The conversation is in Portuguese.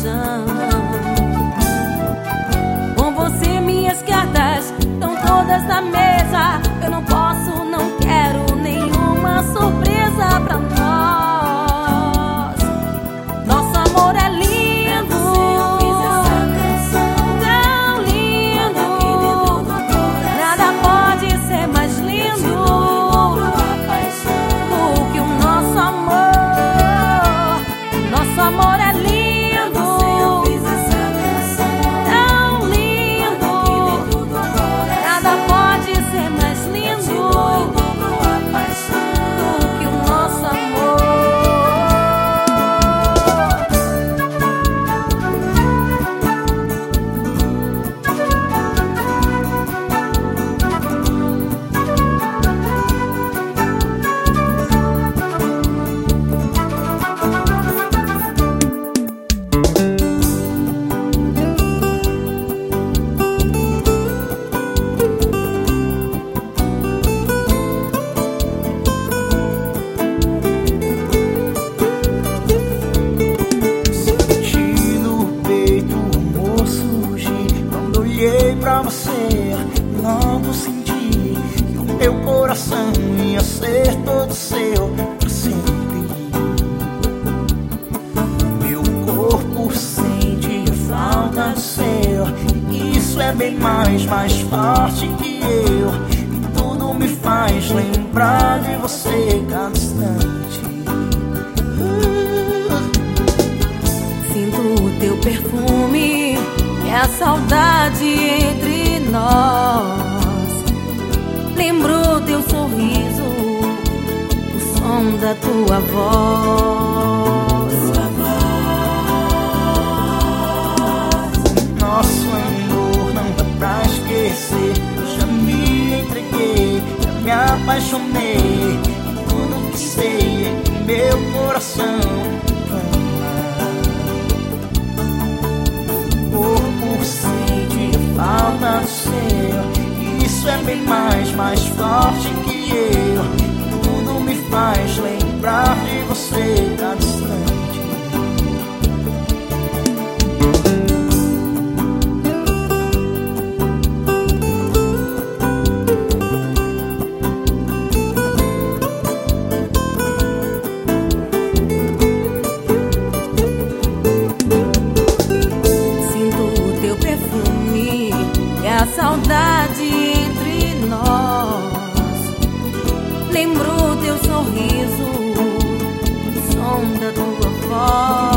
paixão. Com você minhas cartas estão todas na mesa. Eu não posso, não quero nenhuma surpresa pra nós. Nosso amor é lindo, tão lindo. Nada pode ser mais lindo do que o nosso amor. Nosso amor é lindo, tão lindo. Nada pode ser mais lindo do que o nosso amor. Pra você, logo senti que o meu coração ia ser todo seu pra sempre. Meu corpo sente a falta do seu, e isso é bem mais forte que eu. E tudo me faz lembrar de você cada instante. Sinto o teu perfume, é a saudade entre nós. Lembro teu sorriso, o som da tua voz. Nosso amor não dá pra esquecer. Eu já me entreguei, já me apaixonei. E tudo que sei é que meu coração falta do seu, isso é bem mais forte que eu. E tudo me faz lembrar de você cada instante. A saudade entre nós. Lembro teu sorriso, o som da tua voz.